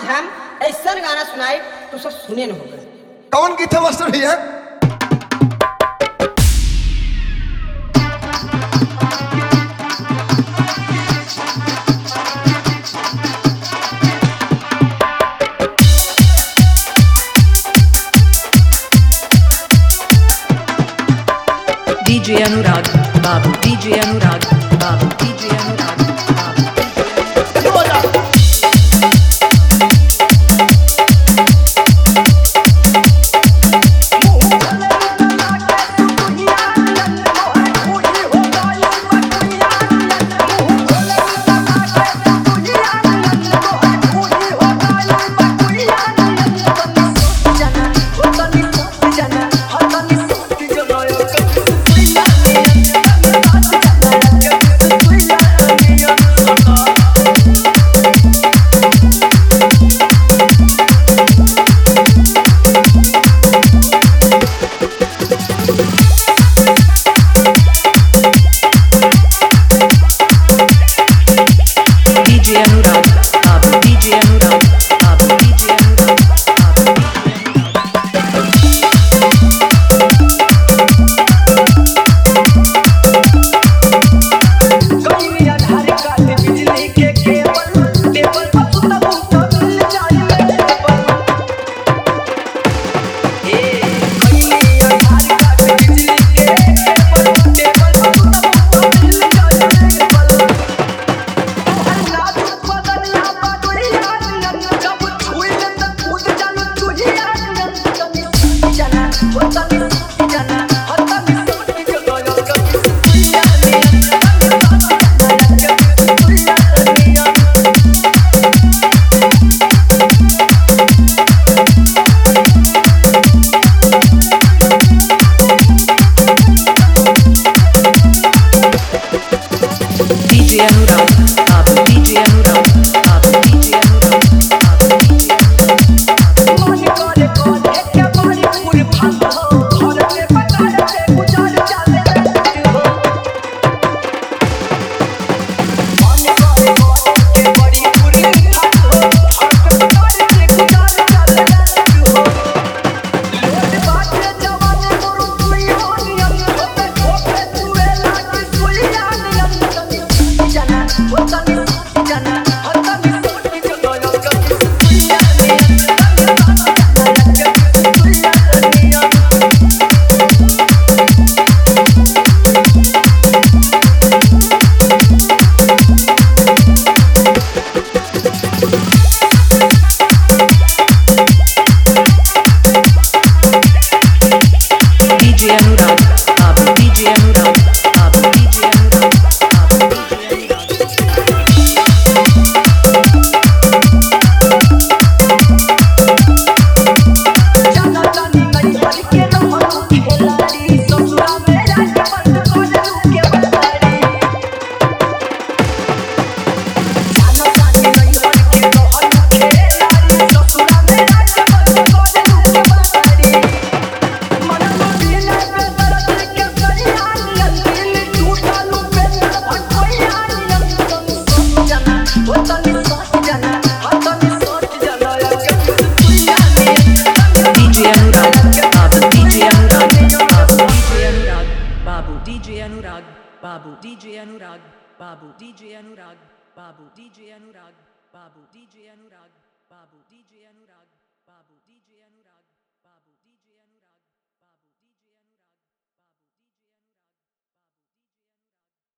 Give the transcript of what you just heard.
हम ऐसा गाना सुनाए तो सब सुने न होगा। कौन गीत है मास्टर भैया? DJ Anurag, Babu, DJ Anurag, Babu, DJ Anurag, Babu. DJ Anurag, Babu, DJ Anurag, Babu, DJ Anurag, Babu. DJ Anurag, Babu, DJ Anurag, Babu, DJ Anurag, Babu, DJ DJ Anurag, Babu, DJ Anurag, Babu, DJ Anurag, Babu, DJ Anurag, Babu, DJ Anurag, Babu, DJ Anurag, Babu, DJ Anurag, Babu, DJ Anurag, Babu, DJ Anurag, Babu, DJ Anurag, Babu, DJ